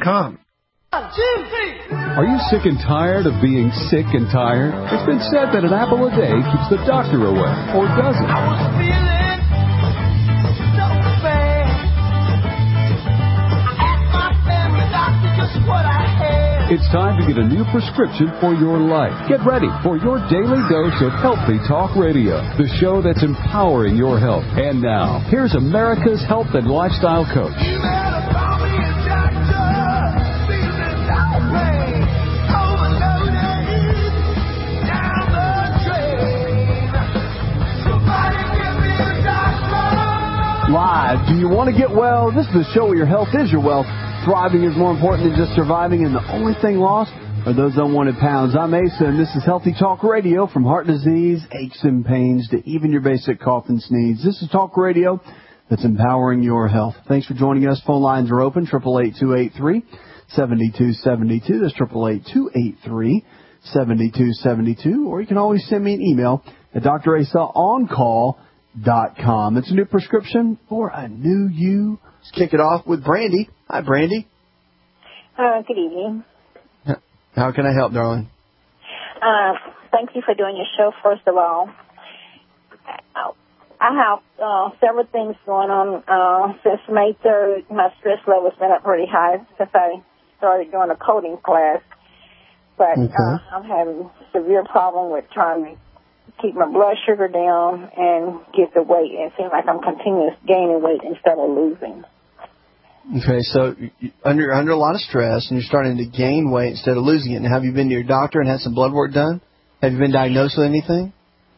HealthyTalkRadio.com. Are you sick and tired of being sick and tired? It's been said that an apple a day keeps the doctor away, or does it? I was feeling so bad. I asked my family doctor just what I had. It's time to get a new prescription for your life. Get ready for your daily dose of Healthy Talk Radio, the show that's empowering your health. And now, here's America's health and lifestyle coach. Live. Do you want to get well? This is the show where your health is your wealth. Thriving is more important than just surviving, and the only thing lost are those unwanted pounds. I'm Asa, and this is Healthy Talk Radio. From heart disease, aches and pains, to even your basic cough and sneeze. This is Talk Radio that's empowering your health. Thanks for joining us. Phone lines are open, 888-283-7272. That's 888-283-7272. Or you can always send me an email at drasaoncall.com. It's a new prescription for a new you. Let's kick it off with Brandy. Hi, Brandy. Good evening. How can I help, darling? Thank you for doing your show, first of all. I have several things going on. Since May 3rd, my stress level's been up pretty high since I started doing a coding class. But I'm having severe problem with trying to keep my blood sugar down and get the weight. And it seems like I'm continuously gaining weight instead of losing. Okay, so under a lot of stress, and you're starting to gain weight instead of losing it. Now, have you been to your doctor and had some blood work done? Have you been diagnosed with anything?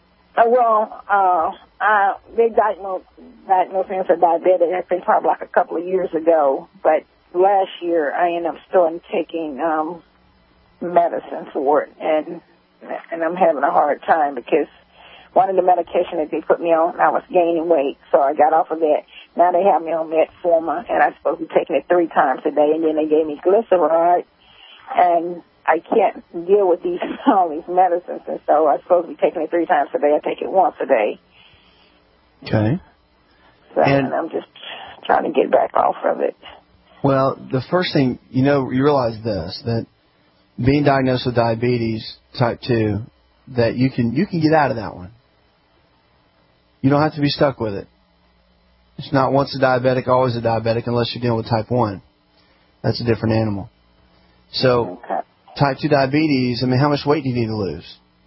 They diagnosed me as a diabetic, I think, probably like a couple of years ago. But last year, I ended up starting taking medicine for it, and I'm having a hard time because one of the medication that they put me on, I was gaining weight, so I got off of that. Now they have me on metformin, and I'm supposed to be taking it 3 times a day, and then they gave me glyceride, and I can't deal with all these medicines, and so I'm supposed to be taking it 3 times a day. I take it once a day. Okay. So, and I'm just trying to get back off of it. Well, the first thing, you realize this, that being diagnosed with diabetes type 2, that you can get out of that one. You don't have to be stuck with it. It's not once a diabetic, always a diabetic, unless you're dealing with type 1. That's a different animal. So, type 2 diabetes, how much weight do you need to lose?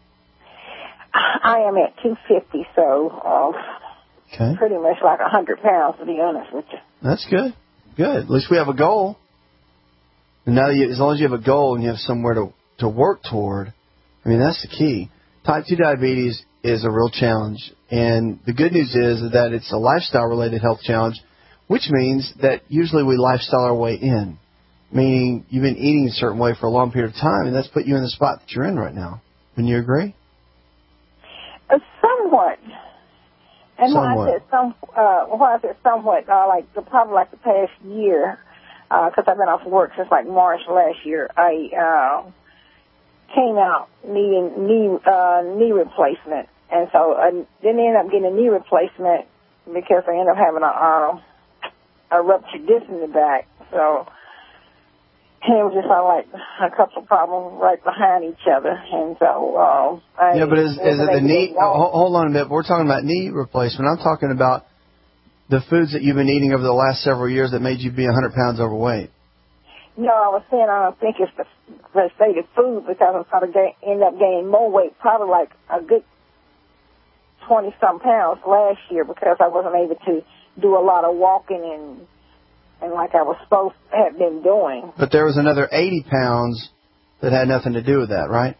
I am at 250, so pretty much like 100 pounds, to be honest with you. That's good. Good. At least we have a goal. And now, as long as you have a goal and you have somewhere to work toward, that's the key. Type 2 diabetes is a real challenge. And the good news is that it's a lifestyle-related health challenge, which means that usually we lifestyle our way in, meaning you've been eating a certain way for a long period of time, and that's put you in the spot that you're in right now. Wouldn't you agree? Somewhat. And somewhat. When I said somewhat, probably like the past year, because I've been off work since like March last year, I came out needing knee replacement, and so I didn't end up getting a knee replacement because I ended up having a ruptured disc in the back. So it was just like a couple of problems right behind each other, and so but is it the knee? Hold on a minute. We're talking about knee replacement. I'm talking about the foods that you've been eating over the last several years that made you be 100 pounds overweight. No, I was saying I don't think it's the food, because I'm going to end up gaining more weight, probably like a good 20-some pounds last year, because I wasn't able to do a lot of walking and like I was supposed to have been doing. But there was another 80 pounds that had nothing to do with that, right?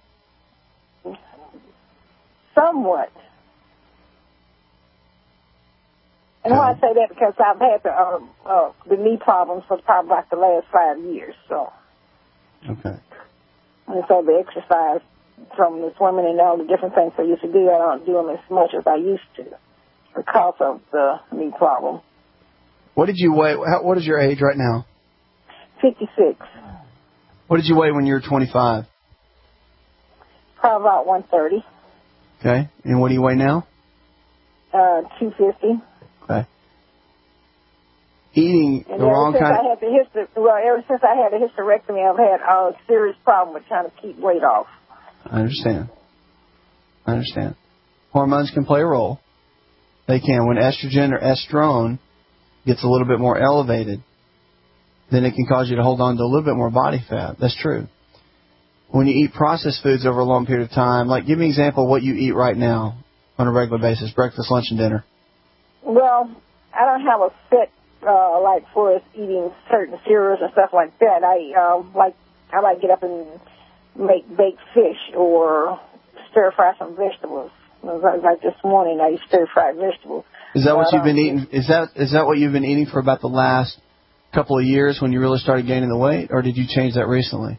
Somewhat. And why I say that, because I've had the knee problems for probably like the last 5 years. So. Okay. And so the exercise from the swimming and all the different things I used to do, I don't do them as much as I used to because of the knee problem. What did you weigh? What is your age right now? 56. What did you weigh when you were 25? Probably about 130. Okay. And what do you weigh now? 250. Okay. eating And the wrong kind of... ever since I had a hysterectomy, I've had a serious problem with trying to keep weight off. I understand. Hormones can play a role. They can. When estrogen or estrone gets a little bit more elevated, then it can cause you to hold on to a little bit more body fat. That's true. When you eat processed foods over a long period of time, like give me an example of what you eat right now on a regular basis, breakfast, lunch, and dinner. Well, I don't have a set like for us eating certain cereals and stuff like that. I might get up and make baked fish or stir fry some vegetables. Like this morning, I eat stir fried vegetables. Is that what you've been eating? Is that what you've been eating for about the last couple of years when you really started gaining the weight, or did you change that recently?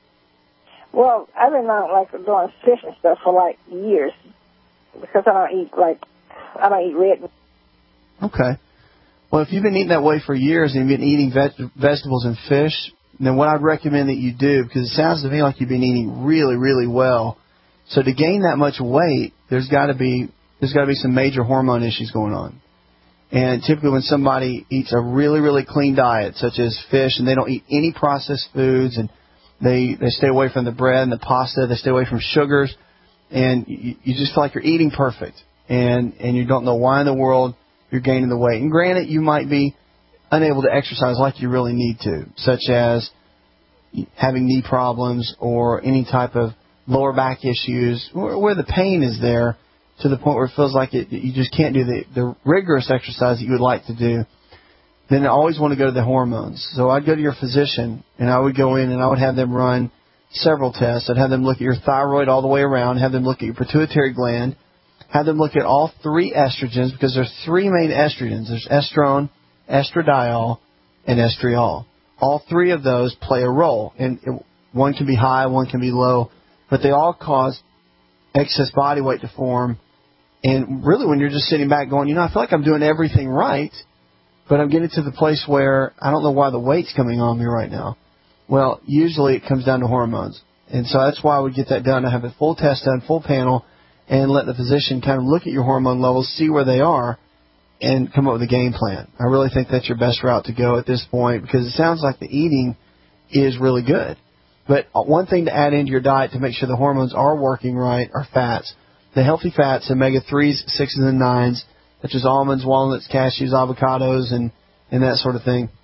Well, I've been doing fish and stuff for like years because I don't eat red meat. Okay. Well, if you've been eating that way for years and you've been eating vegetables and fish, then what I'd recommend that you do, because it sounds to me like you've been eating really, really well. So to gain that much weight, there's got to be some major hormone issues going on. And typically when somebody eats a really, really clean diet, such as fish, and they don't eat any processed foods, and they stay away from the bread and the pasta, they stay away from sugars, and you just feel like you're eating perfect, and you don't know why in the world you're gaining the weight. And granted, you might be unable to exercise like you really need to, such as having knee problems or any type of lower back issues where the pain is there to the point where it feels like you just can't do the rigorous exercise that you would like to do. Then I always want to go to the hormones. So I'd go to your physician, and I would go in and I would have them run several tests. I'd have them look at your thyroid all the way around, have them look at your pituitary gland, have them look at all three estrogens, because there's three main estrogens. There's estrone, estradiol, and estriol. All three of those play a role. And one can be high, one can be low, but they all cause excess body weight to form. And really when you're just sitting back going, I feel like I'm doing everything right, but I'm getting to the place where I don't know why the weight's coming on me right now. Well, usually it comes down to hormones. And so that's why I would get that done. I have a full test done, full panel, and let the physician kind of look at your hormone levels, see where they are, and come up with a game plan. I really think that's your best route to go at this point, because it sounds like the eating is really good. But one thing to add into your diet to make sure the hormones are working right are fats. The healthy fats, omega-3s, 6s, and 9s, such as almonds, walnuts, cashews, avocados, and that sort of thing,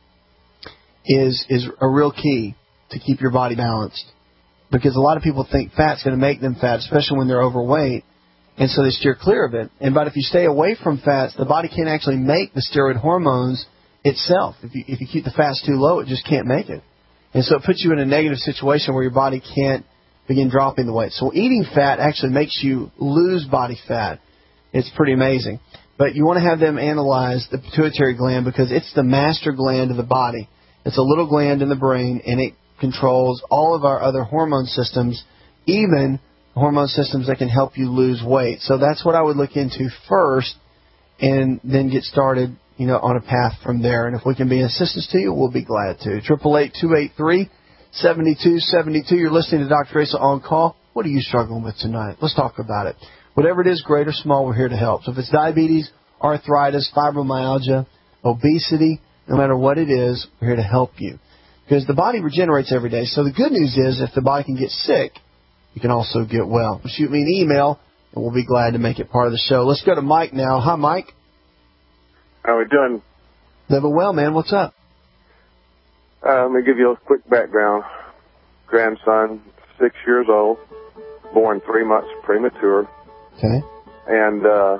is a real key to keep your body balanced. Because a lot of people think fat's going to make them fat, especially when they're overweight, and so they steer clear of it. But if you stay away from fats, the body can't actually make the steroid hormones itself. If you keep the fats too low, it just can't make it. And so it puts you in a negative situation where your body can't begin dropping the weight. So eating fat actually makes you lose body fat. It's pretty amazing. But you want to have them analyze the pituitary gland, because it's the master gland of the body. It's a little gland in the brain, and it controls all of our other hormone systems, even hormone systems that can help you lose weight. So that's what I would look into first, and then get started, on a path from there. And if we can be an assistance to you, we'll be glad to. 888-283-7272. You're listening to Dr. Asa On Call. What are you struggling with tonight? Let's talk about it. Whatever it is, great or small, we're here to help. So if it's diabetes, arthritis, fibromyalgia, obesity, no matter what it is, we're here to help you. Because the body regenerates every day. So the good news is, if the body can get sick, you can also get well. Shoot me an email, and we'll be glad to make it part of the show. Let's go to Mike now. Hi, Mike. How are we doing? Living well, man. What's up? Let me give you a quick background. Grandson, 6 years old, born 3 months premature. Okay. And,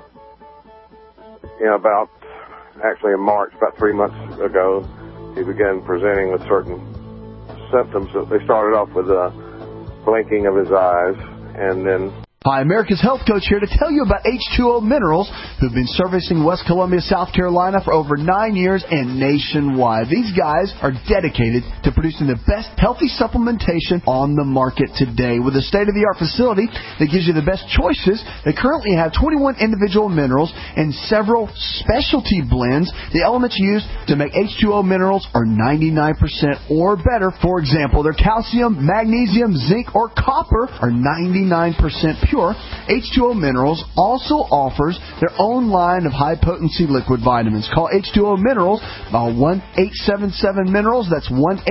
in March, about 3 months ago, he began presenting with certain symptoms. They started off with blinking of his eyes, and then... Hi, America's Health Coach here to tell you about H2O Minerals, who've been servicing West Columbia, South Carolina for over 9 years and nationwide. These guys are dedicated to producing the best healthy supplementation on the market today. With a state-of-the-art facility that gives you the best choices, they currently have 21 individual minerals and several specialty blends. The elements used to make H2O Minerals are 99% or better. For example, their calcium, magnesium, zinc, or copper are 99% pure. pure, H2O Minerals also offers their own line of high-potency liquid vitamins. Call H2O Minerals by 1-877-MINERALS. That's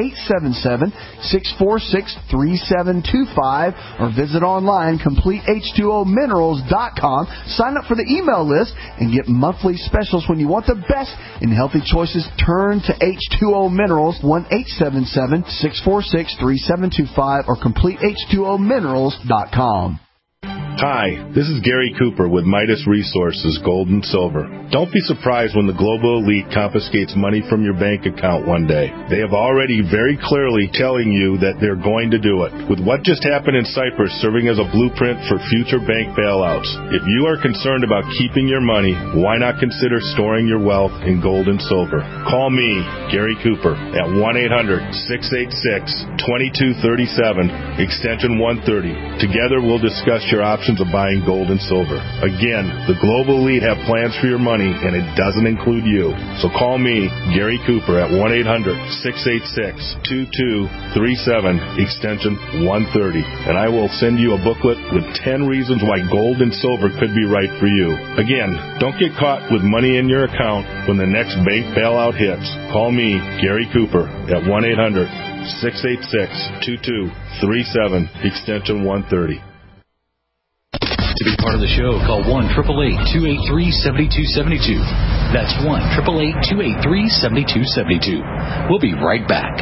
1-877-646-3725. Or visit online, CompleteH2OMinerals.com. Sign up for the email list and get monthly specials. When you want the best in healthy choices, turn to H2O Minerals, 1-877-646-3725 or CompleteH2OMinerals.com. Hi, this is Gary Cooper with Midas Resources, Gold and Silver. Don't be surprised when the global elite confiscates money from your bank account one day. They have already very clearly telling you that they're going to do it. With what just happened in Cyprus serving as a blueprint for future bank bailouts, if you are concerned about keeping your money, why not consider storing your wealth in gold and silver? Call me, Gary Cooper, at 1-800-686-2237, extension 130. Together we'll discuss your options of buying gold and silver. Again, the global elite have plans for your money, and it doesn't include you. So call me, Gary Cooper, at 1-800-686-2237, extension 130, and I will send you a booklet with 10 reasons why gold and silver could be right for you. Again, don't get caught with money in your account when the next bank bailout hits. Call me, Gary Cooper, at 1-800-686-2237, extension 130. To be part of the show, call 1-888-283-7272. That's 1-888-283-7272. We'll be right back.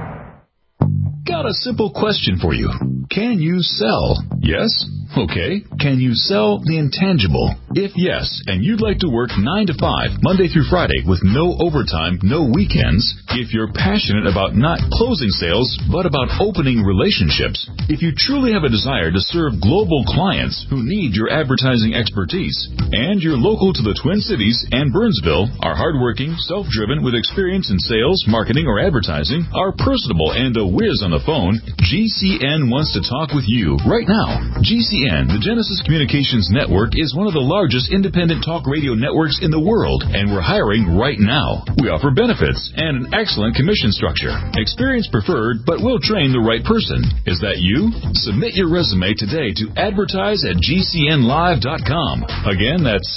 Got a simple question for you. Can you sell? Yes? Okay. Can you sell the intangible? If yes, and you'd like to work 9 to 5, Monday through Friday, with no overtime, no weekends, if you're passionate about not closing sales, but about opening relationships, if you truly have a desire to serve global clients who need your advertising expertise, and you're local to the Twin Cities and Burnsville, are hardworking, self-driven, with experience in sales, marketing, or advertising, are personable and a whiz on the phone, GCN wants to talk with you right now. GCN, the Genesis Communications Network, is one of the largest independent talk radio networks in the world, and we're hiring right now. We offer benefits and an excellent commission structure. Experience preferred, but we'll train the right person. Is that you? Submit your resume today to advertise@gcnlive.com. Again, that's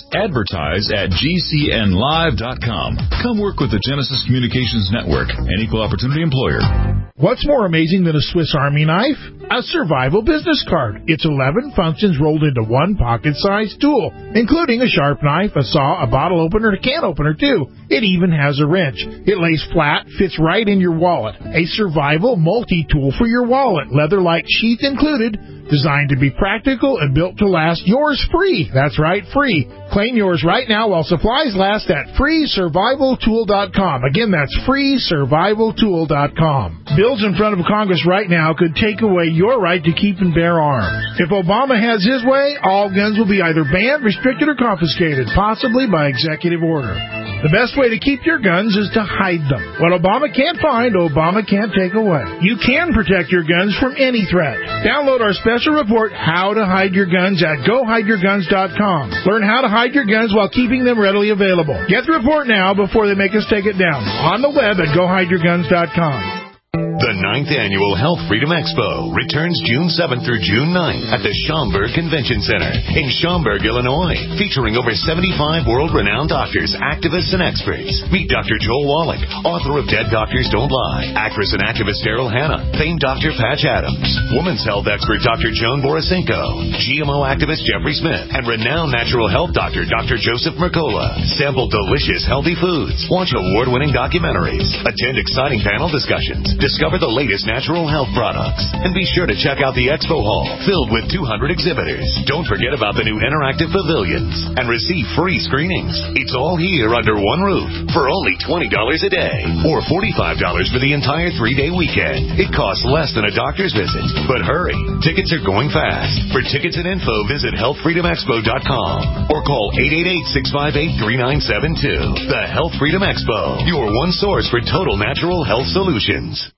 advertise@gcnlive.com. Come work with the Genesis Communications Network, an equal opportunity employer. What's more amazing than a Swiss Army knife? A survival business card. It's 11 functions rolled into one pocket-sized tool, including a sharp knife, a saw, a bottle opener, and a can opener, too. It even has a wrench. It lays flat, fits right in your wallet. A survival multi-tool for your wallet, leather-like sheath included, designed to be practical and built to last. Yours free. That's right, free. Claim yours right now while supplies last at freesurvivaltool.com. Again, that's freesurvivaltool.com. Bills in front of Congress right now could take away your right to keep and bear arms. If Obama has his way, all guns will be either banned, restricted, or confiscated, possibly by executive order. The best way to keep your guns is to hide them. What Obama can't find, Obama can't take away. You can protect your guns from any threat. Download our special report, How to Hide Your Guns, at GoHideYourGuns.com. Learn how to hide your guns while keeping them readily available. Get the report now before they make us take it down. On the web at GoHideYourGuns.com. The 9th Annual Health Freedom Expo returns June 7th through June 9th at the Schaumburg Convention Center in Schaumburg, Illinois, featuring over 75 world-renowned doctors, activists, and experts. Meet Dr. Joel Wallach, author of Dead Doctors Don't Lie, actress and activist Daryl Hannah, famed Dr. Patch Adams, women's health expert Dr. Joan Borisenko, GMO activist Jeffrey Smith, and renowned natural health doctor Dr. Joseph Mercola. Sample delicious, healthy foods, watch award-winning documentaries, attend exciting panel discussions, discover the latest natural health products, and be sure to check out the expo hall filled with 200 exhibitors. Don't forget about the new interactive pavilions and receive free screenings. It's all here under one roof for only $20 a day or $45 for the entire 3-day weekend. It costs less than a doctor's visit, but hurry, tickets are going fast. For tickets and info, visit healthfreedomexpo.com or call 888-658-3972. The Health Freedom Expo, your one source for total natural health solutions.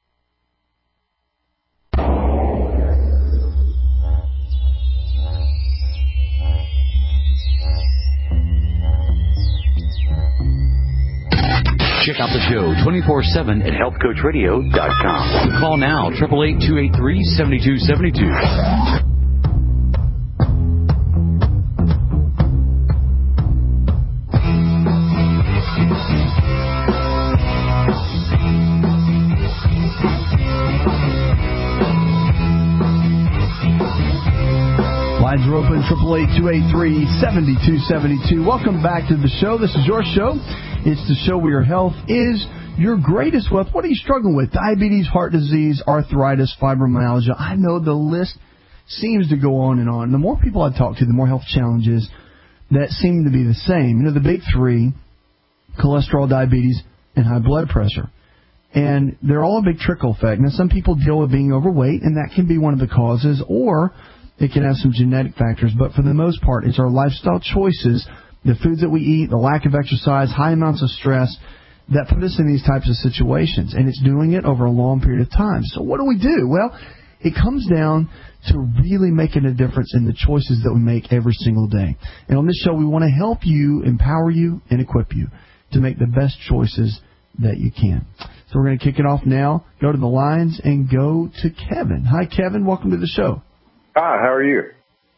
Check out the show 24/7 at healthcoachradio.com. Call now, 888-283-7272. Lines are open, 888-283-7272. Welcome back to the show. This is your show. It's the show where your health is your greatest wealth. What are you struggling with? Diabetes, heart disease, arthritis, fibromyalgia. I know the list seems to go on and on. The more people I talk to, the more health challenges that seem to be the same. You know, the big three, cholesterol, diabetes, and high blood pressure. And they're all a big trickle effect. Now, some people deal with being overweight, and that can be one of the causes, or it can have some genetic factors. But for the most part, it's our lifestyle choices, the foods that we eat, the lack of exercise, high amounts of stress, that put us in these types of situations. And it's doing it over a long period of time. So what do we do? Well, it comes down to really making a difference in the choices that we make every single day. And on this show, we want to help you, empower you, and equip you to make the best choices that you can. So we're going to kick it off now, go to the lines, and go to Kevin. Hi, Kevin. Welcome to the show. Hi, how are you?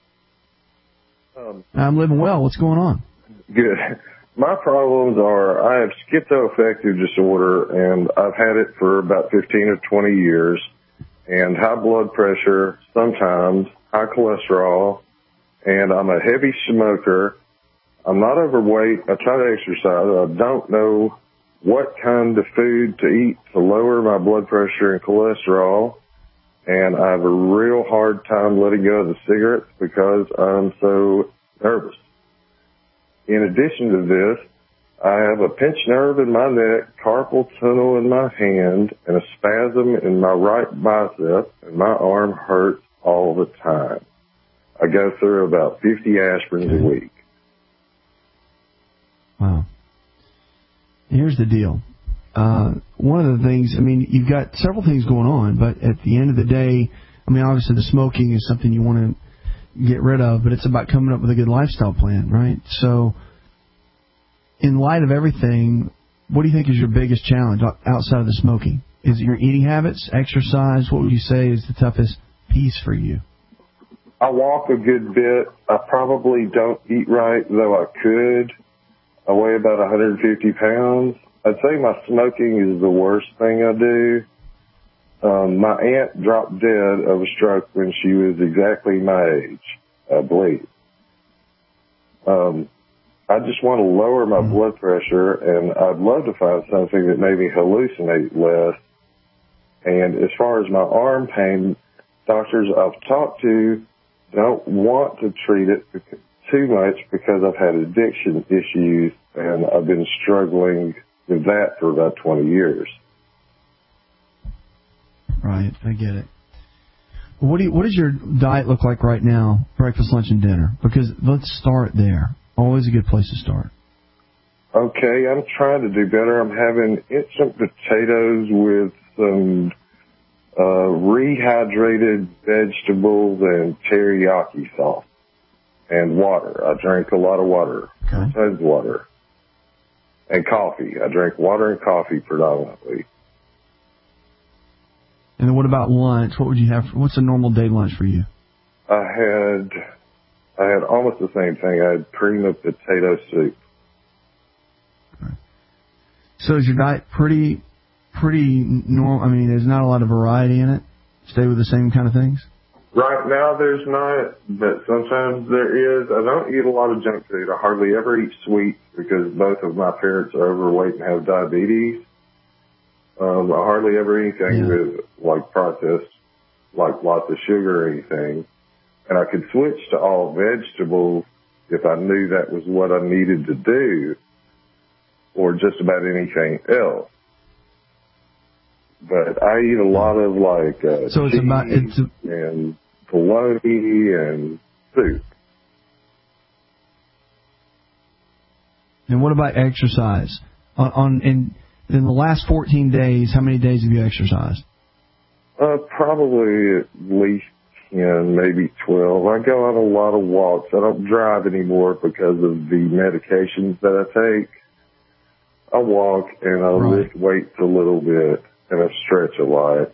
I'm living well. What's going on? Good. My problems are I have schizoaffective disorder, and I've had it for about 15 or 20 years, and high blood pressure sometimes, high cholesterol, and I'm a heavy smoker. I'm not overweight. I try to exercise. I don't know what kind of food to eat to lower my blood pressure and cholesterol, and I have a real hard time letting go of the cigarettes because I'm so nervous. In addition to this, I have a pinched nerve in my neck, carpal tunnel in my hand, and a spasm in my right bicep, and my arm hurts all the time. I go through about 50 aspirins a week. Wow. Here's the deal. One of the things, I mean, you've got several things going on, but at the end of the day, I mean, obviously the smoking is something you want to get rid of, but it's about coming up with a good lifestyle plan, right? So in light of everything, what do you think is your biggest challenge outside of the smoking? Is it your eating habits, exercise? What would you say is the toughest piece for you? I walk a good bit. I probably don't eat right, though I could. I weigh about 150 pounds. I'd say my smoking is the worst thing I do. My aunt dropped dead of a stroke when she was exactly my age, I believe. I just want to lower my blood pressure, and I'd love to find something that made me hallucinate less. And as far as my arm pain, doctors I've talked to don't want to treat it too much because I've had addiction issues, and I've been struggling with that for about 20 years. Right, I get it. What does your diet look like right now, breakfast, lunch, and dinner? Because let's start there. Always a good place to start. Okay, I'm trying to do better. I'm having instant potatoes with some rehydrated vegetables and teriyaki sauce and water. I drink a lot of water, tons of water, and coffee. I drink water and coffee predominantly. And then what about lunch? What would you have? What's a normal day lunch for you? I had almost the same thing. I had cream of potato soup. Okay. So is your diet pretty normal? I mean, there's not a lot of variety in it? Stay with the same kind of things? Right now there's not, but sometimes there is. I don't eat a lot of junk food. I hardly ever eat sweets because both of my parents are overweight and have diabetes. I hardly ever eat anything with, like, processed, like lots of sugar or anything. And I could switch to all vegetables if I knew that was what I needed to do, or just about anything else. But I eat a lot of, like, so cheese and bologna and soup. And what about exercise? In the last 14 days, how many days have you exercised? Probably at least 10, maybe 12. I go on a lot of walks. I don't drive anymore because of the medications that I take. I walk and I lift weights a little bit and I stretch a lot.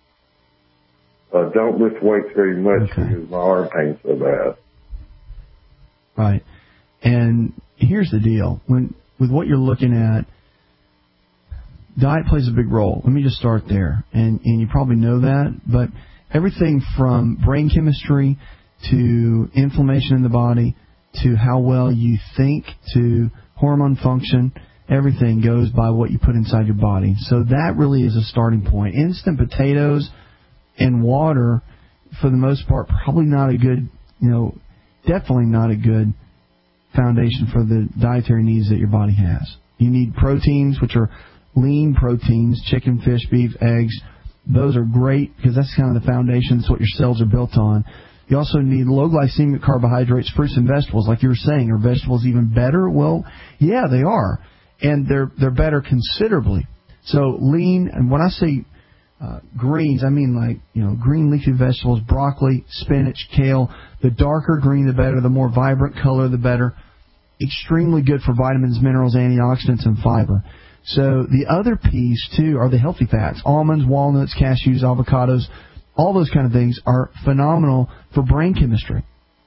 I don't lift weights very much because my arm pain's so bad. Right. And here's the deal. With what you're looking at, diet plays a big role. Let me just start there. And you probably know that, but everything from brain chemistry to inflammation in the body, to how well you think, to hormone function. Everything goes by what you put inside your body. So that really is a starting point. Instant potatoes and water, for the most part, probably not a good, definitely not a good foundation for the dietary needs that your body has. You need proteins, which are lean proteins, chicken, fish, beef, eggs. Those are great because that's kind of the foundation. That's what your cells are built on. You also need low glycemic carbohydrates, fruits and vegetables. Like you were saying, are vegetables even better? Well, yeah, they are. And they're better considerably. So lean, and when I say greens, I mean like, green leafy vegetables, broccoli, spinach, kale. The darker green, the better. The more vibrant color, the better. Extremely good for vitamins, minerals, antioxidants, and fiber. So the other piece, too, are the healthy fats. Almonds, walnuts, cashews, avocados, all those kind of things are phenomenal for brain chemistry.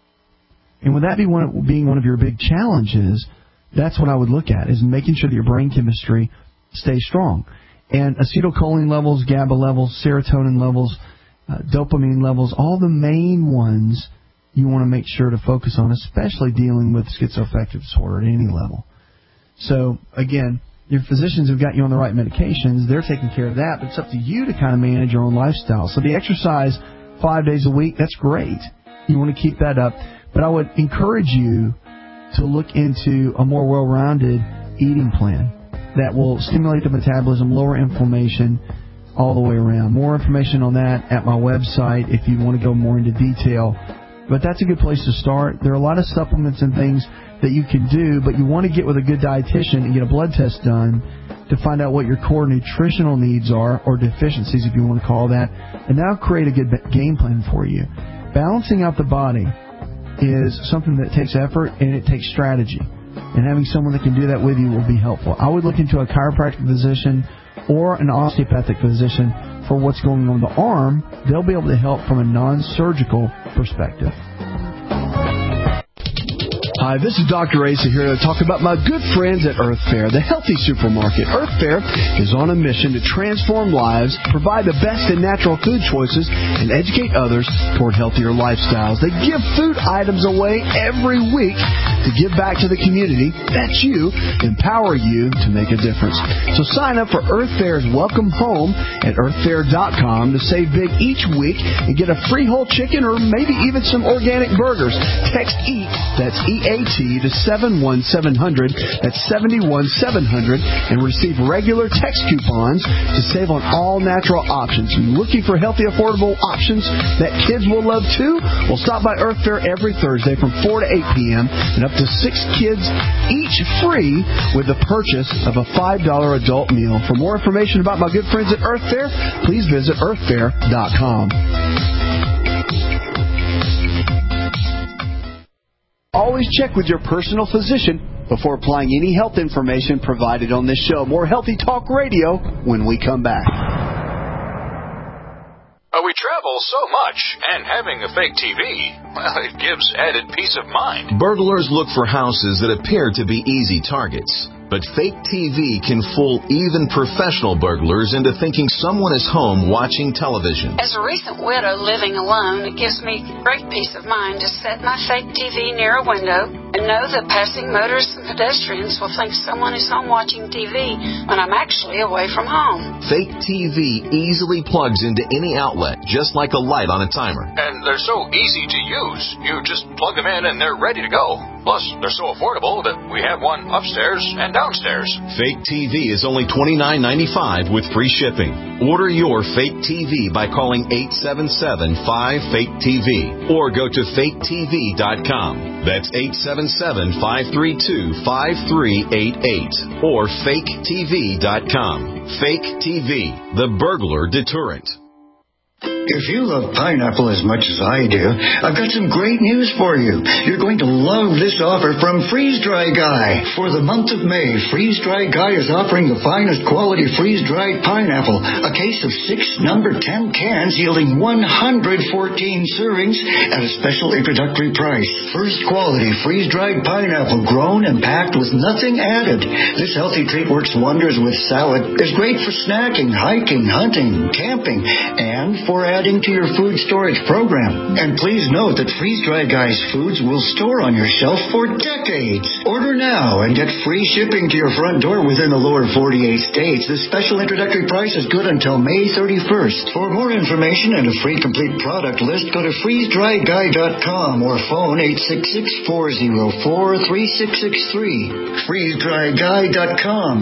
And with that being one of your big challenges, that's what I would look at, is making sure that your brain chemistry stays strong. And acetylcholine levels, GABA levels, serotonin levels, dopamine levels, all the main ones you want to make sure to focus on, especially dealing with schizoaffective disorder at any level. So, again, your physicians have got you on the right medications. They're taking care of that, but it's up to you to kind of manage your own lifestyle. So the exercise 5 days a week, that's great. You want to keep that up. But I would encourage you to look into a more well-rounded eating plan that will stimulate the metabolism, lower inflammation, all the way around. More information on that at my website if you want to go more into detail. But that's a good place to start. There are a lot of supplements and things that you can do, but you want to get with a good dietitian and get a blood test done to find out what your core nutritional needs are, or deficiencies if you want to call that, and that'll create a good game plan for you. Balancing out the body is something that takes effort and it takes strategy. And having someone that can do that with you will be helpful. I would look into a chiropractic physician or an osteopathic physician for what's going on the arm. They'll be able to help from a non-surgical perspective. Hi, this is Dr. Asa here to talk about my good friends at Earth Fare, the healthy supermarket. Earth Fare is on a mission to transform lives, provide the best in natural food choices, and educate others toward healthier lifestyles. They give food items away every week to give back to the community. That's you. Empower you to make a difference. So sign up for Earth Fare's Welcome Home at earthfare.com to save big each week and get a free whole chicken or maybe even some organic burgers. Text EAT, that's EAT, to 71700, that's 71700, and receive regular text coupons to save on all natural options. Are you looking for healthy, affordable options that kids will love too? Well, stop by Earth Fare every Thursday from 4 to 8 p.m. and up to 6 kids each free with the purchase of a $5 adult meal. For more information about my good friends at Earth Fare, please visit earthfare.com. Always check with your personal physician before applying any health information provided on this show. More Healthy Talk Radio when we come back. We travel so much, and having a fake TV, well, it gives added peace of mind. Burglars look for houses that appear to be easy targets. But fake TV can fool even professional burglars into thinking someone is home watching television. As a recent widow living alone, it gives me great peace of mind to set my fake TV near a window and know that passing motorists and pedestrians will think someone is home watching TV when I'm actually away from home. Fake TV easily plugs into any outlet, just like a light on a timer. And they're so easy to use. You just plug them in and they're ready to go. Plus, they're so affordable that we have one upstairs and downstairs. Fake TV is only $29.95 with free shipping. Order your fake TV by calling 877-5FAKE-TV or go to faketv.com. That's 877-532-5388 or faketv.com. Fake TV, the burglar deterrent. If you love pineapple as much as I do, I've got some great news for you. You're going to love this offer from Freeze Dry Guy. For the month of May, Freeze Dry Guy is offering the finest quality freeze-dried pineapple, a case of 6 number 10 cans yielding 114 servings at a special introductory price. First quality freeze-dried pineapple grown and packed with nothing added. This healthy treat works wonders with salad, is great for snacking, hiking, hunting, camping, and for adding to your food storage program. And please note that Freeze Dry Guy's foods will store on your shelf for decades. Order now and get free shipping to your front door within the lower 48 states. This special introductory price is good until May 31st. For more information and a free complete product list, go to freezedryguy.com or phone 866-404-3663. freezedryguy.com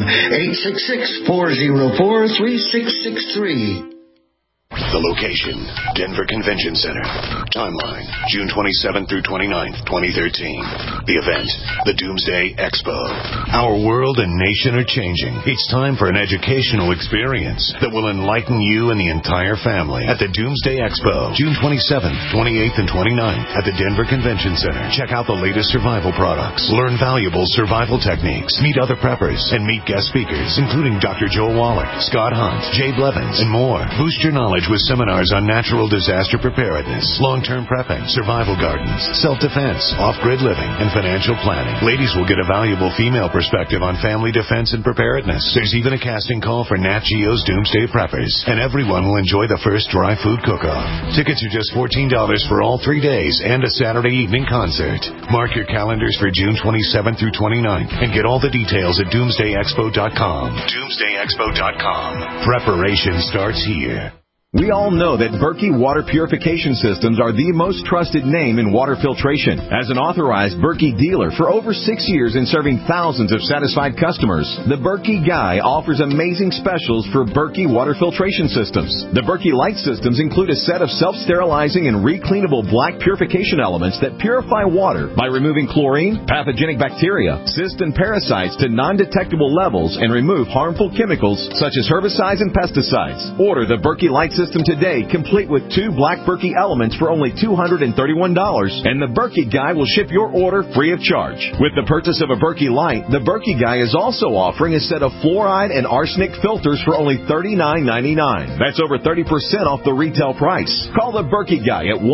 866-404-3663. The location, Denver Convention Center. Timeline, June 27th through 29th, 2013. The event, the Doomsday Expo. Our world and nation are changing. It's time for an educational experience that will enlighten you and the entire family at the Doomsday Expo, June 27th, 28th, and 29th at the Denver Convention Center. Check out the latest survival products, learn valuable survival techniques, meet other preppers, and meet guest speakers, including Dr. Joel Wallach, Scott Hunt, Jay Blevins, and more. Boost your knowledge with seminars on natural disaster preparedness, long-term prepping, survival gardens, self-defense, off-grid living, and financial planning. Ladies will get a valuable female perspective on family defense and preparedness. There's even a casting call for Nat Geo's Doomsday Preppers, and everyone will enjoy the first dry food cook-off. Tickets are just $14 for all 3 days and a Saturday evening concert. Mark your calendars for June 27th through 29th and get all the details at doomsdayexpo.com. Doomsdayexpo.com. Preparation starts here. We all know that Berkey Water Purification Systems are the most trusted name in water filtration. As an authorized Berkey dealer for over 6 years and serving thousands of satisfied customers, the Berkey Guy offers amazing specials for Berkey Water Filtration Systems. The Berkey Light Systems include a set of self-sterilizing and recleanable black purification elements that purify water by removing chlorine, pathogenic bacteria, cysts, and parasites to non-detectable levels and remove harmful chemicals such as herbicides and pesticides. Order the Berkey Light System today, complete with 2 black Berkey elements for only $231, and the Berkey Guy will ship your order free of charge. With the purchase of a Berkey Light, the Berkey Guy is also offering a set of fluoride and arsenic filters for only $39.99. That's over 30% off the retail price. Call the Berkey Guy at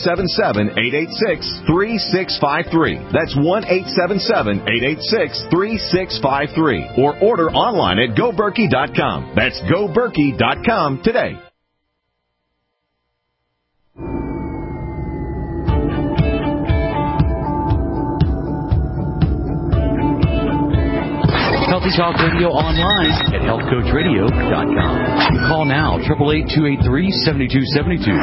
1-877-886-3653. That's 1-877-886-3653. Or order online at GoBerkey.com. That's GoBerkey.com today. Healthy Talk Radio online at healthcoachradio.com. Call now, 888-283-7272.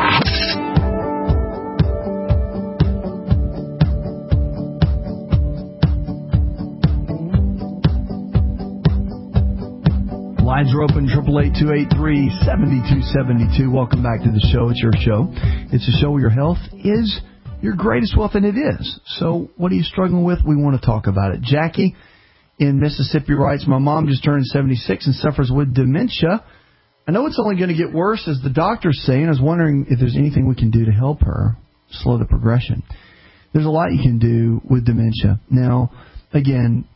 Lines are open, 888-283-7272. Welcome back to the show. It's your show. It's a show where your health is your greatest wealth, and it is. So what are you struggling with? We want to talk about it. Jackie in Mississippi writes, my mom just turned 76 and suffers with dementia. I know it's only going to get worse, as the doctor's saying. I was wondering if there's anything we can do to help her slow the progression. There's a lot you can do with dementia. Now, again,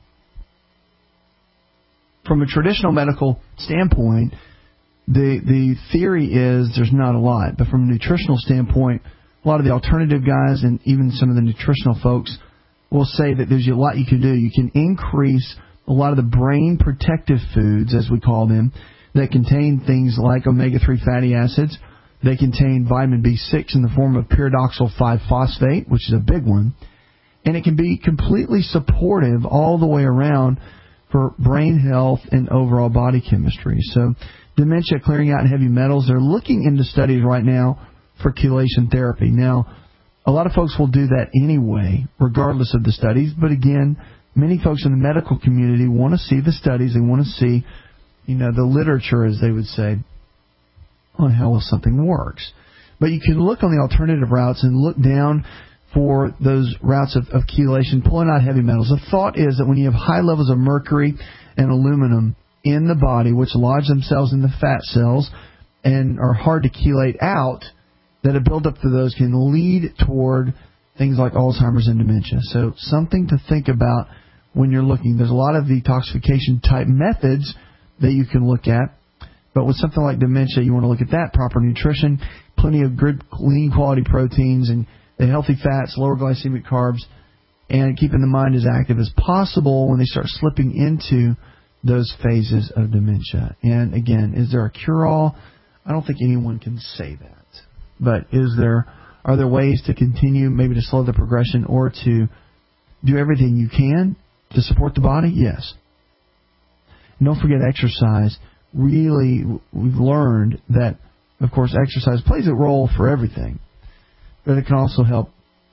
from a traditional medical standpoint, the theory is there's not a lot. But from a nutritional standpoint, a lot of the alternative guys and even some of the nutritional folks will say that there's a lot you can do. You can increase a lot of the brain protective foods, as we call them, that contain things like omega-3 fatty acids. They contain vitamin B6 in the form of pyridoxal 5-phosphate, which is a big one. And it can be completely supportive all the way around for brain health and overall body chemistry. So dementia, clearing out heavy metals. They're looking into studies right now for chelation therapy. Now, a lot of folks will do that anyway, regardless of the studies. But again, many folks in the medical community want to see the studies. They want to see, the literature, as they would say, on how well something works. But you can look on the alternative routes and look down for those routes of chelation, pulling out heavy metals. The thought is that when you have high levels of mercury and aluminum in the body, which lodge themselves in the fat cells and are hard to chelate out, that a buildup of those can lead toward things like Alzheimer's and dementia. So something to think about when you're looking. There's a lot of detoxification type methods that you can look at, but with something like dementia, you want to look at that, proper nutrition, plenty of good, clean quality proteins, and the healthy fats, lower glycemic carbs, and keeping the mind as active as possible when they start slipping into those phases of dementia. And again, is there a cure-all? I don't think anyone can say that. But are there ways to continue, maybe to slow the progression or to do everything you can to support the body? Yes. And don't forget exercise. Really, we've learned that, of course, exercise plays a role for everything, but it can also help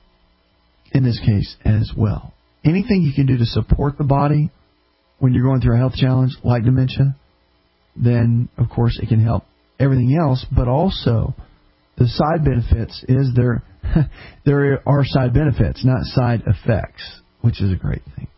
in this case as well. Anything you can do to support the body when you're going through a health challenge like dementia, then, of course, it can help everything else, but also the side benefits is there are side benefits, not side effects, which is a great thing.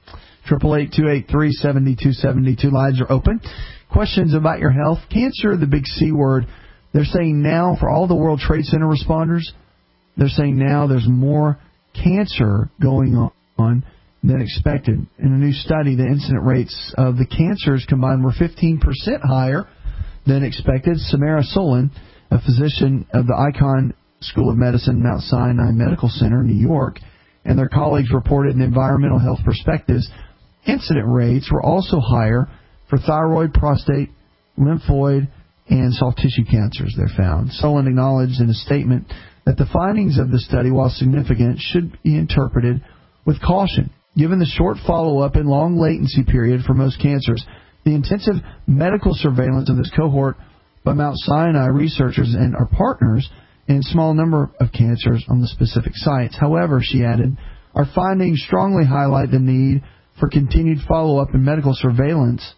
888-283-7272. Lines are open. Questions about your health. Cancer, the big C word. They're saying now, for all the World Trade Center responders, they're saying now there's more cancer going on than expected. In a new study, the incident rates of the cancers combined were 15% higher than expected. Samara Solon, a physician of the Icahn School of Medicine, Mount Sinai Medical Center, New York, and their colleagues reported in Environmental Health Perspectives, incident rates were also higher for thyroid, prostate, lymphoid, and soft tissue cancers, they're found. Solon acknowledged in a statement that the findings of the study, while significant, should be interpreted with caution. Given the short follow-up and long latency period for most cancers, the intensive medical surveillance of this cohort by Mount Sinai researchers and our partners in small number of cancers on the specific sites. However, she added, our findings strongly highlight the need for continued follow-up and medical surveillance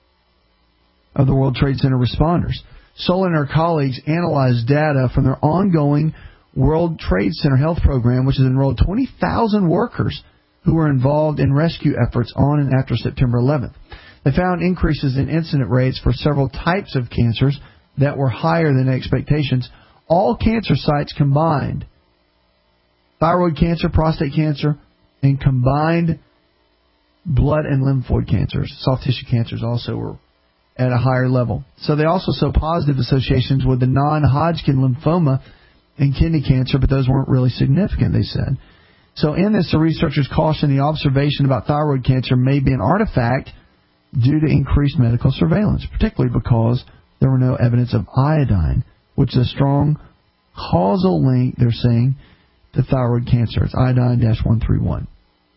of the World Trade Center responders. Solon and her colleagues analyzed data from their ongoing World Trade Center health program, which has enrolled 20,000 workers who were involved in rescue efforts on and after September 11th. They found increases in incident rates for several types of cancers that were higher than expectations. All cancer sites combined, thyroid cancer, prostate cancer, and combined blood and lymphoid cancers, soft tissue cancers also were at a higher level. So they also saw positive associations with the non-Hodgkin lymphoma and kidney cancer, but those weren't really significant, they said. So in this, the researchers caution the observation about thyroid cancer may be an artifact due to increased medical surveillance, particularly because there were no evidence of iodine, which is a strong causal link, they're saying, to thyroid cancer. It's iodine-131.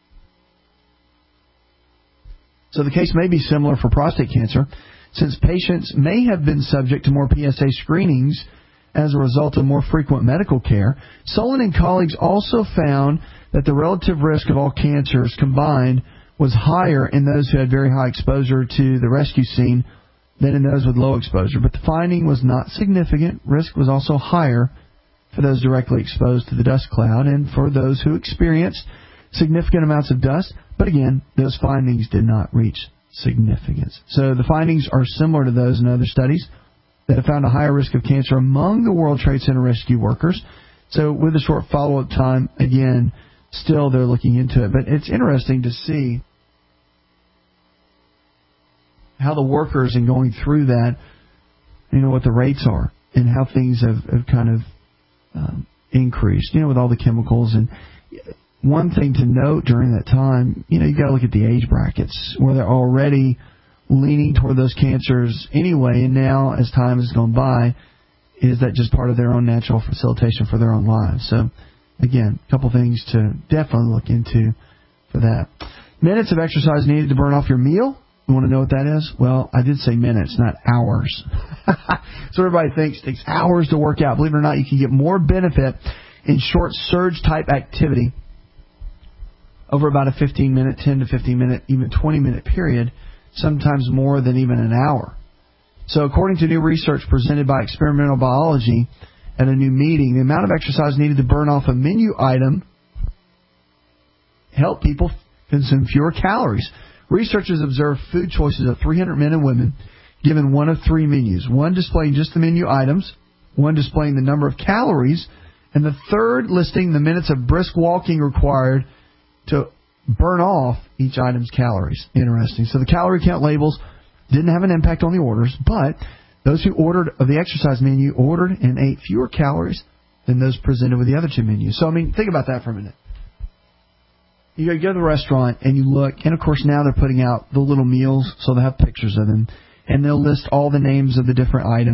So the case may be similar for prostate cancer, since patients may have been subject to more PSA screenings as a result of more frequent medical care. Solon and colleagues also found that the relative risk of all cancers combined was higher in those who had very high exposure to the rescue scene than in those with low exposure. But the finding was not significant. Risk was also higher for those directly exposed to the dust cloud and for those who experienced significant amounts of dust. But again, those findings did not reach significance. So the findings are similar to those in other studies that have found a higher risk of cancer among the World Trade Center rescue workers. So with a short follow-up time, again, still they're looking into it. But it's interesting to see how the workers in going through that, what the rates are and how things have kind of increased, with all the chemicals. And one thing to note during that time, you got to look at the age brackets where they're already leaning toward those cancers anyway, and now as time has gone by, is that just part of their own natural facilitation for their own lives? So, again, a couple things to definitely look into for that. Minutes of exercise needed to burn off your meal. You want to know what that is? Well, I did say minutes, not hours. So everybody thinks it takes hours to work out. Believe it or not, you can get more benefit in short surge-type activity over about a 15-minute, 10 to 15-minute, even 20-minute period, sometimes more than even an hour. So according to new research presented by Experimental Biology at a new meeting, the amount of exercise needed to burn off a menu item helped people consume fewer calories. Researchers observed food choices of 300 men and women given one of three menus, one displaying just the menu items, one displaying the number of calories, and the third listing the minutes of brisk walking required to burn off each item's calories. Interesting. So the calorie count labels didn't have an impact on the orders, but those who ordered of the exercise menu ordered and ate fewer calories than those presented with the other two menus. So, think about that for a minute. You go to the restaurant and you look, and of course now they're putting out the little meals, so they'll have pictures of them, and they'll list all the names of the different items,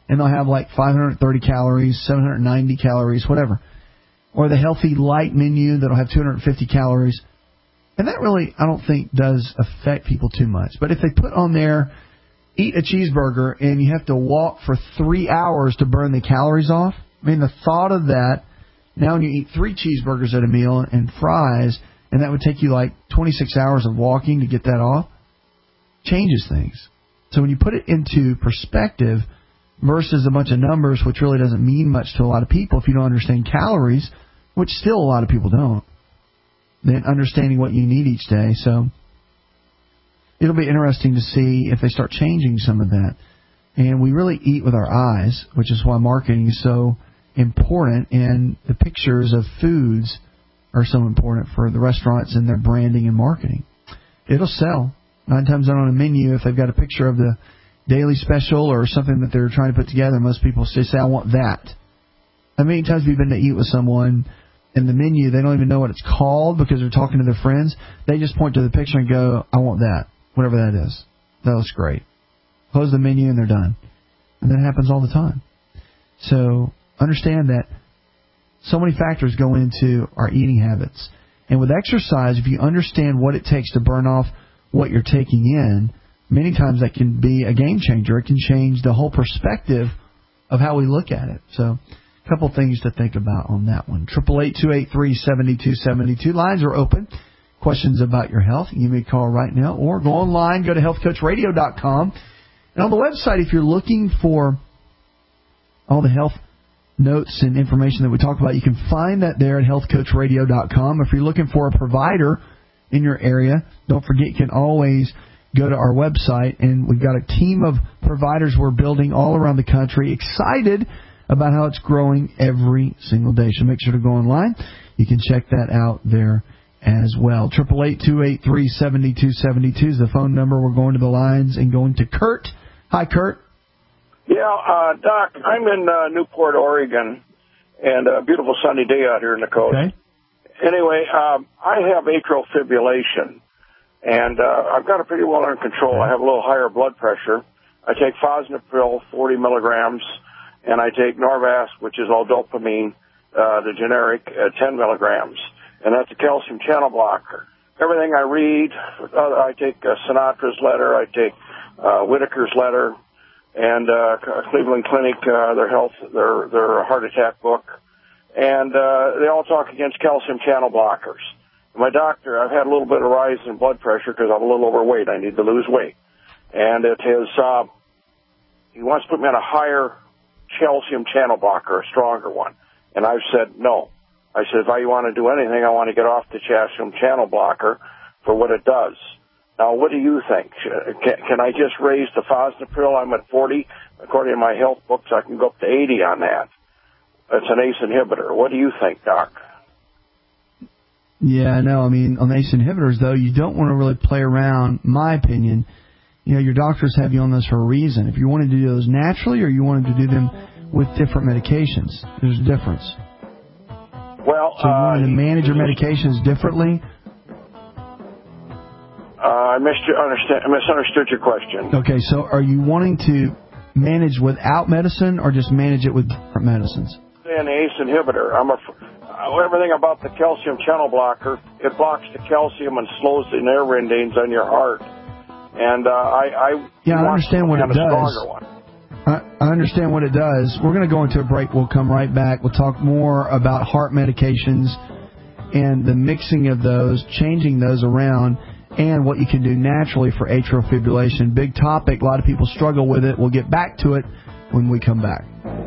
and they'll have like 530 calories, 790 calories, whatever. Or the healthy light menu that'll have 250 calories. And that really, I don't think, does affect people too much. But if they put on there, eat a cheeseburger, and you have to walk for 3 hours to burn the calories off, I mean, the thought of that, now when you eat 3 cheeseburgers at a meal and fries, and that would take you like 26 hours of walking to get that off, changes things. So when you put it into perspective versus a bunch of numbers, which really doesn't mean much to a lot of people if you don't understand calories, which still a lot of people don't, then understanding what you need each day. So it'll be interesting to see if they start changing some of that. And we really eat with our eyes, which is why marketing is so important, and the pictures of foods are so important for the restaurants and their branding and marketing. It'll sell. 9 times out on a menu, if they've got a picture of the daily special or something that they're trying to put together, most people say, I want that. How many times have you been to eat with someone in the menu, they don't even know what it's called because they're talking to their friends? They just point to the picture and go, I want that, whatever that is. That looks great. Close the menu and they're done. And that happens all the time. So understand that so many factors go into our eating habits. And with exercise, if you understand what it takes to burn off what you're taking in, many times that can be a game changer. It can change the whole perspective of how we look at it. So a couple things to think about on that one. 888-283-7272. Lines are open. Questions about your health, you may call right now or go online, go to healthcoachradio.com. And on the website, if you're looking for all the health notes and information that we talk about, you can find that there at healthcoachradio.com. If you're looking for a provider in your area, don't forget you can always go to our website, and we've got a team of providers we're building all around the country, excited about how it's growing every single day. So make sure to go online. You can check that out there as well. 888-283-7272 is the phone number. We're going to the lines and going to Kurt. Hi, Kurt. Yeah, Doc, I'm in Newport, Oregon, and a beautiful sunny day out here in the coast. Okay. Anyway, I have atrial fibrillation, and I've got it pretty well under control. I have a little higher blood pressure. I take Fosnapryl, 40 milligrams, and I take Norvasc, which is all dopamine, the generic, 10 milligrams, and that's a calcium channel blocker. Everything I read, I take Sinatra's letter, I take Whitaker's letter, and Cleveland Clinic, their heart attack book, and they all talk against calcium channel blockers. My doctor, I've had a little bit of rise in blood pressure because I'm a little overweight. I need to lose weight. And it is, he wants to put me on a higher calcium channel blocker, a stronger one. And I've said no. I said, if I want to do anything, I want to get off the calcium channel blocker for what it does. Now, what do you think? Can I just raise the Fosnapryl? I'm at 40. According to my health books, I can go up to 80 on that. It's an ACE inhibitor. What do you think, Doc? Yeah, no, I mean, on ACE inhibitors, though, you don't want to really play around, my opinion. You know, your doctors have you on those for a reason. If you wanted to do those naturally or you wanted to do them with different medications, there's a difference. Well, so you wanted to manage your medications differently? I misunderstood your question. Okay, so are you wanting to manage without medicine or just manage it with different medicines? An ACE inhibitor. Everything about the calcium channel blocker, it blocks the calcium and slows the nerve endings on your heart. And I understand what it does. I understand what it does. We're going to go into a break. We'll come right back. We'll talk more about heart medications and the mixing of those, changing those around, and what you can do naturally for atrial fibrillation. Big topic. A lot of people struggle with it. We'll get back to it when we come back.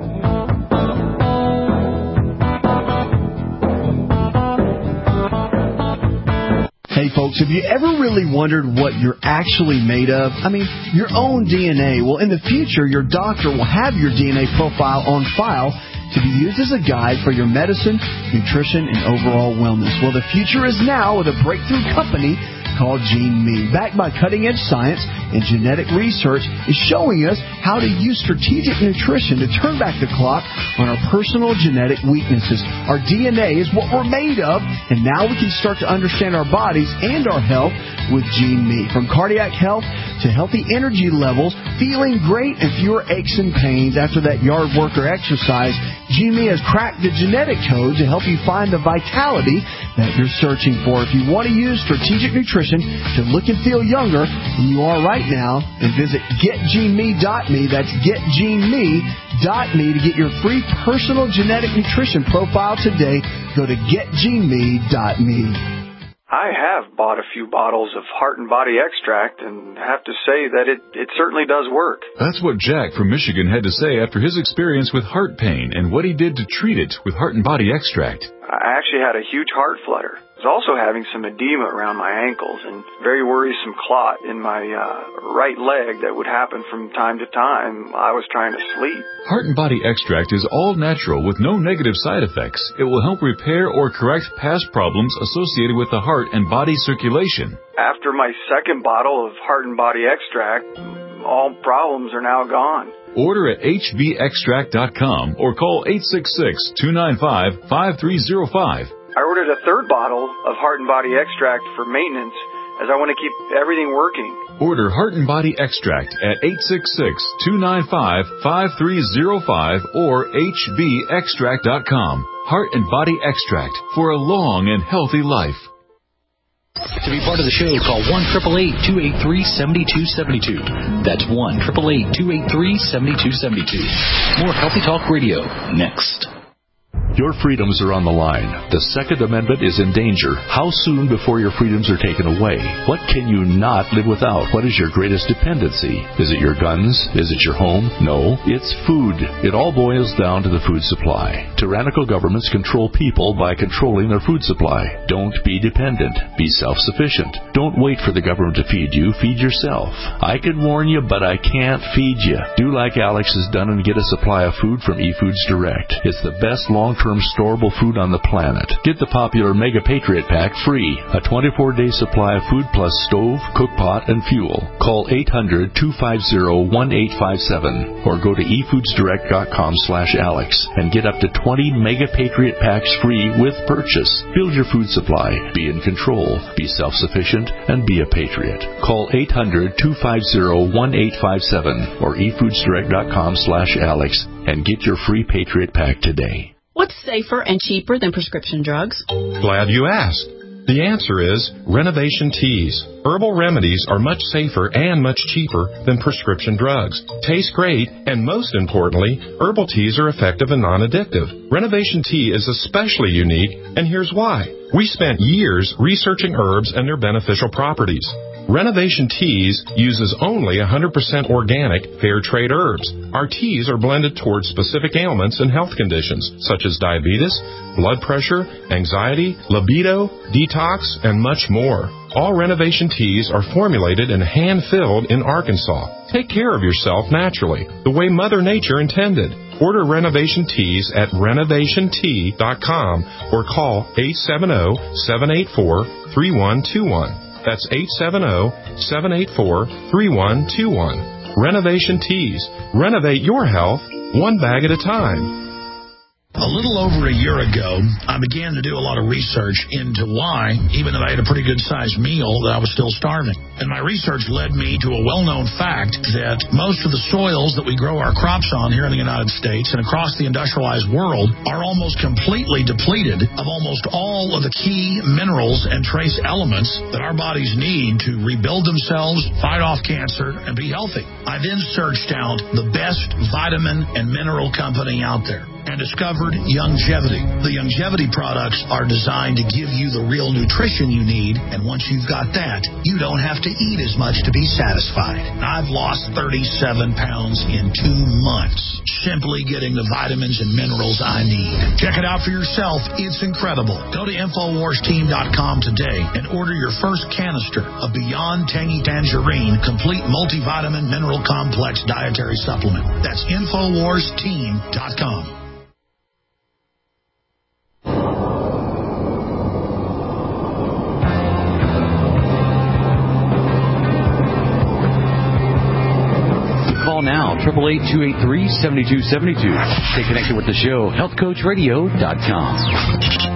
Hey folks, have you ever really wondered what you're actually made of? I mean, your own DNA. Well, in the future, your doctor will have your DNA profile on file to be used as a guide for your medicine, nutrition, and overall wellness. Well, the future is now with a breakthrough company called GeneMe. Backed by cutting-edge science and genetic research, is showing us how to use strategic nutrition to turn back the clock on our personal genetic weaknesses. Our DNA is what we're made of, and now we can start to understand our bodies and our health with GeneMe. From cardiac health to healthy energy levels, feeling great, and fewer aches and pains after that yard work or exercise, G-Me has cracked the genetic code to help you find the vitality that you're searching for. If you want to use strategic nutrition to look and feel younger than you are right now, and visit getgme.me, that's getgme.me, to get your free personal genetic nutrition profile today. Go to getgme.me. I have bought a few bottles of Heart and Body Extract and have to say that it certainly does work. That's what Jack from Michigan had to say after his experience with heart pain and what he did to treat it with Heart and Body Extract. I actually had a huge heart flutter. I was also having some edema around my ankles and very worrisome clot in my right leg that would happen from time to time. I was trying to sleep. Heart and Body Extract is all natural with no negative side effects. It will help repair or correct past problems associated with the heart and body circulation. After my second bottle of Heart and Body Extract, all problems are now gone. Order at hvextract.com or call 866-295-5305. I ordered a third bottle of Heart and Body Extract for maintenance as I want to keep everything working. Order Heart and Body Extract at 866-295-5305 or hvextract.com. Heart and Body Extract for a long and healthy life. To be part of the show, call 1-888-283-7272. That's 1-888-283-7272. More Healthy Talk Radio next. Your freedoms are on the line. The Second Amendment is in danger. How soon before your freedoms are taken away? What can you not live without? What is your greatest dependency? Is it your guns? Is it your home? No, it's food. It all boils down to the food supply. Tyrannical governments control people by controlling their food supply. Don't be dependent. Be self-sufficient. Don't wait for the government to feed you. Feed yourself. I can warn you, but I can't feed you. Do like Alex has done and get a supply of food from eFoods Direct. It's the best long-term storable food on the planet. Get the popular Mega Patriot Pack free. A 24-day supply of food plus stove, cookpot, and fuel. Call 800-250-1857 or go to efoodsdirect.com/Alex and get up to 20 Mega Patriot Packs free with purchase. Build your food supply. Be in control. Be self-sufficient and be a patriot. Call 800-250-1857 or efoodsdirect.com/Alex and get your free Patriot Pack today. What's safer and cheaper than prescription drugs? Glad you asked. The answer is Renovation Teas. Herbal remedies are much safer and much cheaper than prescription drugs. Taste great, and most importantly, herbal teas are effective and non-addictive. Renovation Tea is especially unique, and here's why. We spent years researching herbs and their beneficial properties. Renovation Teas uses only 100% organic, fair trade herbs. Our teas are blended towards specific ailments and health conditions, such as diabetes, blood pressure, anxiety, libido, detox, and much more. All Renovation Teas are formulated and hand-filled in Arkansas. Take care of yourself naturally, the way Mother Nature intended. Order Renovation Teas at renovationtea.com or call 870-784-3121. That's 870-784-3121. Renovation Teas. Renovate your health one bag at a time. A little over a year ago, I began to do a lot of research into why, even though I had a pretty good-sized meal, that I was still starving. And my research led me to a well-known fact that most of the soils that we grow our crops on here in the United States and across the industrialized world are almost completely depleted of almost all of the key minerals and trace elements that our bodies need to rebuild themselves, fight off cancer, and be healthy. I then searched out the best vitamin and mineral company out there and discovered Youngevity. The Youngevity products are designed to give you the real nutrition you need, and once you've got that, you don't have to eat as much to be satisfied. I've lost 37 pounds in 2 months, simply getting the vitamins and minerals I need. Check it out for yourself. It's incredible. Go to InfoWarsTeam.com today and order your first canister of Beyond Tangy Tangerine Complete Multivitamin Mineral Complex Dietary Supplement. That's InfoWarsTeam.com. Call now, 888-283-7272. Stay connected with the show, healthcoachradio.com.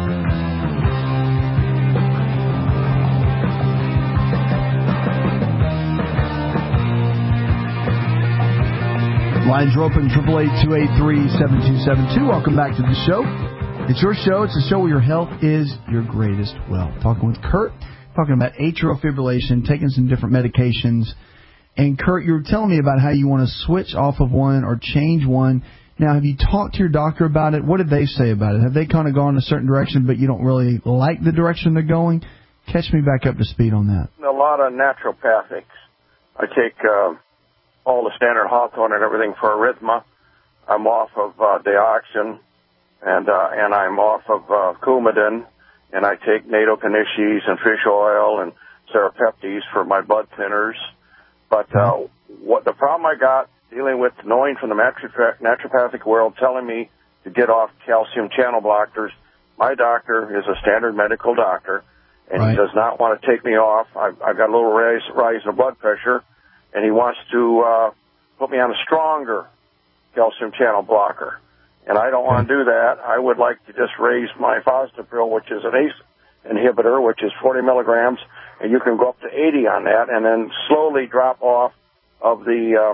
Lines are open, 888-283-7272. Welcome back to the show. It's your show. It's a show where your health is your greatest wealth. Talking with Kurt, talking about atrial fibrillation, taking some different medications. And, Kurt, you were telling me about how you want to switch off of one or change one. Now, have you talked to your doctor about it? What did they say about it? Have they kind of gone a certain direction, but you don't really like the direction they're going? Catch me back up to speed on that. A lot of naturopathics. I take all the standard Hawthorne and everything for arrhythmia. I'm off of Dioxin, and I'm off of Coumadin, and I take nattokinase and fish oil and Serapeptes for my blood thinners. But what the problem I got dealing with knowing from the naturopathic world telling me to get off calcium channel blockers, my doctor is a standard medical doctor, and he does not want to take me off. I've got a little rise in blood pressure, and he wants to put me on a stronger calcium channel blocker. And I don't want to do that. I would like to just raise my Fosdopril, which is an ACE inhibitor, which is 40 milligrams, and you can go up to 80 on that, and then slowly drop off of the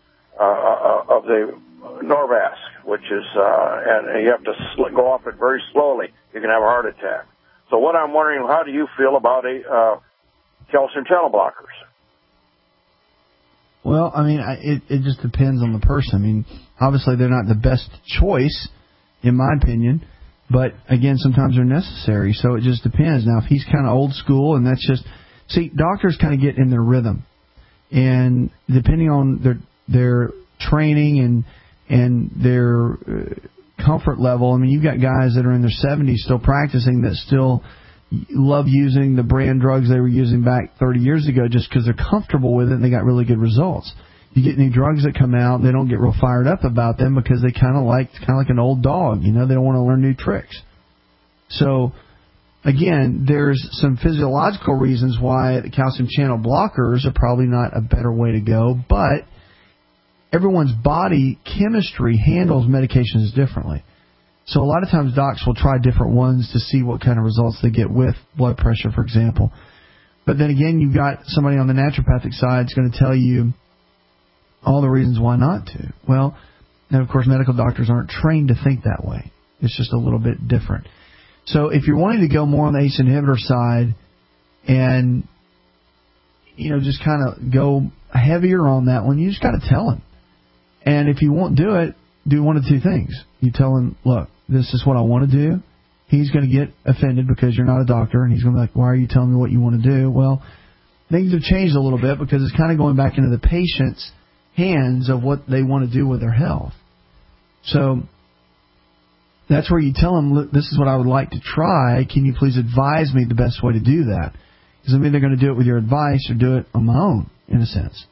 Norvasc, which is and you have to go off it very slowly. You can have a heart attack. So what I'm wondering, how do you feel about calcium channel blockers? Well, I mean, it just depends on the person. I mean, obviously they're not the best choice, in my opinion, but again, sometimes they're necessary. So it just depends. Now, if he's kind of old school, and that's just doctors kind of get in their rhythm, and depending on their training and their comfort level. I mean, you've got guys that are in their 70s still practicing that still love using the brand drugs they were using back 30 years ago just because they're comfortable with it and they got really good results. You get new drugs that come out, they don't get real fired up about them because they kind of like an old dog. You know, they don't want to learn new tricks. So, again, there's some physiological reasons why the calcium channel blockers are probably not a better way to go, but everyone's body chemistry handles medications differently. So a lot of times docs will try different ones to see what kind of results they get with blood pressure, for example. But then again, you've got somebody on the naturopathic side that's going to tell you all the reasons why not to. Well, and of course, medical doctors aren't trained to think that way. It's just a little bit different. So if you're wanting to go more on the ACE inhibitor side and, you know, just kind of go heavier on that one, you just got to tell him. And if you won't do it, do one of two things. You tell him, look, this is what I want to do. He's going to get offended because you're not a doctor, and he's going to be like, why are you telling me what you want to do? Well, things have changed a little bit because it's kind of going back into the patient's hands of what they want to do with their health. So that's where you tell them, look, this is what I would like to try. Can you please advise me the best way to do that? Because I'm either going to do it with your advice or do it on my own, in a sense.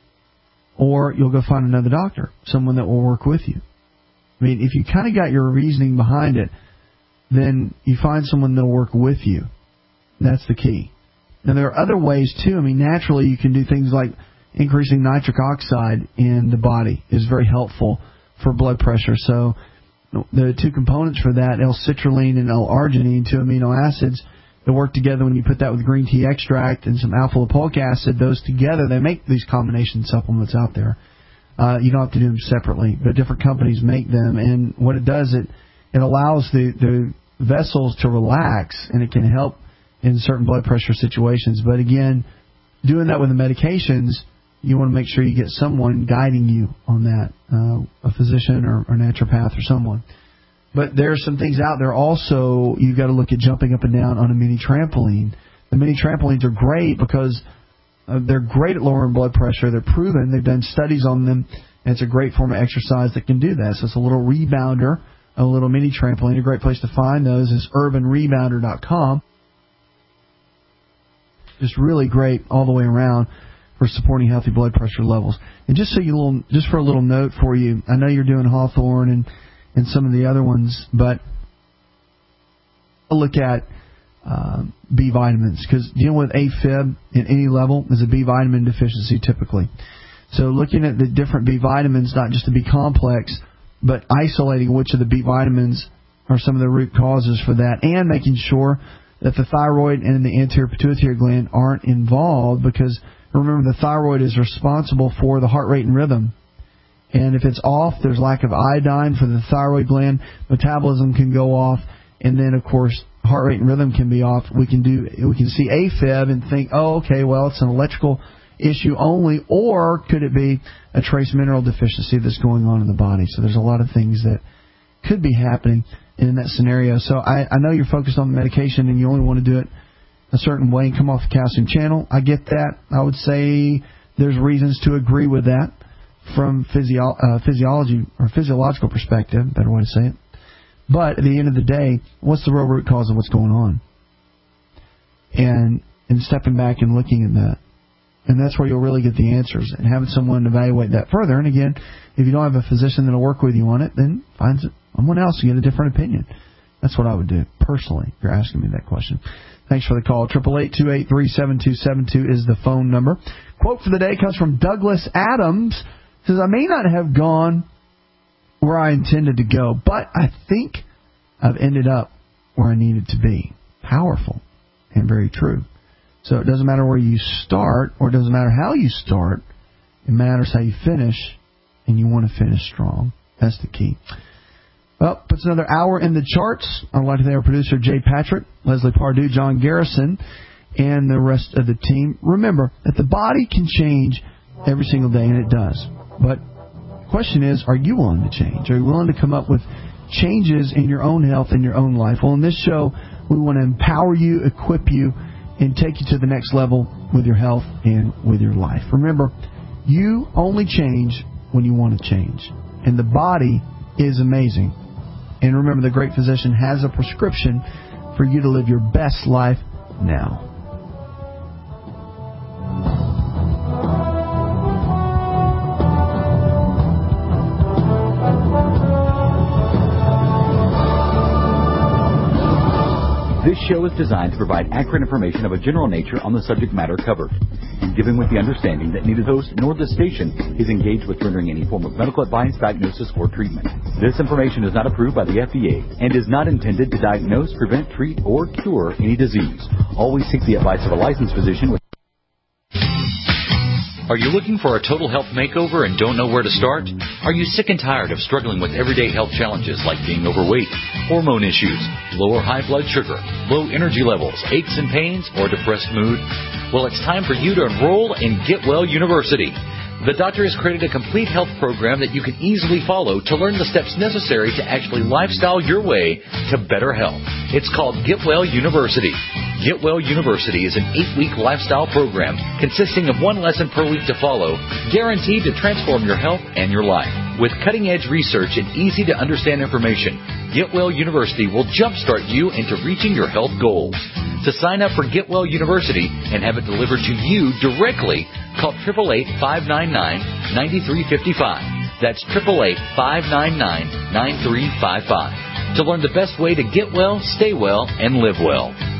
Or you'll go find another doctor, someone that will work with you. I mean, if you kind of got your reasoning behind it, then you find someone that will work with you. That's the key. Now, there are other ways, too. I mean, naturally, you can do things like increasing nitric oxide in the body is very helpful for blood pressure. So the two components for that, L-citrulline and L-arginine, two amino acids, that work together when you put that with green tea extract and some alpha-lipoic acid. Those together, they make these combination supplements out there. You don't have to do them separately, but different companies make them. And what it does, it allows the vessels to relax, and it can help in certain blood pressure situations. But again, doing that with the medications, you want to make sure you get someone guiding you on that, a physician or naturopath or someone. But there are some things out there also. You've got to look at jumping up and down on a mini trampoline. The mini trampolines are great because they're great at lowering blood pressure. They're proven. They've done studies on them, and it's a great form of exercise that can do that. So it's a little rebounder, a little mini trampoline. A great place to find those is urbanrebounder.com. Just really great all the way around for supporting healthy blood pressure levels. And just for a little note for you, I know you're doing Hawthorne and some of the other ones, but look at B vitamins, because dealing with AFib at any level is a B vitamin deficiency typically. So looking at the different B vitamins, not just the B complex, but isolating which of the B vitamins are some of the root causes for that, and making sure that the thyroid and the anterior pituitary gland aren't involved, because remember, the thyroid is responsible for the heart rate and rhythm, And if it's off, there's lack of iodine for the thyroid gland. Metabolism can go off. And then, of course, heart rate and rhythm can be off. We can see AFib and think, oh, okay, well, it's an electrical issue only, or could it be a trace mineral deficiency that's going on in the body? So there's a lot of things that could be happening in that scenario. So I know you're focused on the medication and you only want to do it a certain way and come off the calcium channel. I get that. I would say there's reasons to agree with that from physiology or physiological perspective, better way to say it. But at the end of the day, what's the real root cause of what's going on? And stepping back and looking at that. And that's where you'll really get the answers, and having someone evaluate that further. And again, if you don't have a physician that will work with you on it, then find someone else to get a different opinion. That's what I would do, personally, if you're asking me that question. Thanks for the call. 888-283-7272 is the phone number. Quote for the day comes from Douglas Adams. It says, I may not have gone where I intended to go, but I think I've ended up where I needed to be. Powerful and very true. So it doesn't matter where you start, or it doesn't matter how you start. It matters how you finish, and you want to finish strong. That's the key. Well, puts another hour in the charts. I'd like to thank our producer, Jay Patrick, Leslie Pardue, John Garrison, and the rest of the team. Remember that the body can change every single day, and it does. But the question is, are you willing to change? Are you willing to come up with changes in your own health and your own life? Well, in this show, we want to empower you, equip you, and take you to the next level with your health and with your life. Remember, you only change when you want to change. And the body is amazing. And remember, the great physician has a prescription for you to live your best life now. This show is designed to provide accurate information of a general nature on the subject matter covered, and given with the understanding that neither the host nor the station is engaged with rendering any form of medical advice, diagnosis, or treatment. This information is not approved by the FDA and is not intended to diagnose, prevent, treat, or cure any disease. Always seek the advice of a licensed physician. Are you looking for a total health makeover and don't know where to start? Are you sick and tired of struggling with everyday health challenges like being overweight, hormone issues, low or high blood sugar, low energy levels, aches and pains, or depressed mood? Well, it's time for you to enroll in Get Well University. The doctor has created a complete health program that you can easily follow to learn the steps necessary to actually lifestyle your way to better health. It's called Get Well University. Get Well University is an 8-week lifestyle program consisting of 1 lesson per week to follow, guaranteed to transform your health and your life. With cutting-edge research and easy-to-understand information, Get Well University will jumpstart you into reaching your health goals. To sign up for Get Well University and have it delivered to you directly, call 888-599-9355. That's 888-599-9355. To learn the best way to get well, stay well, and live well.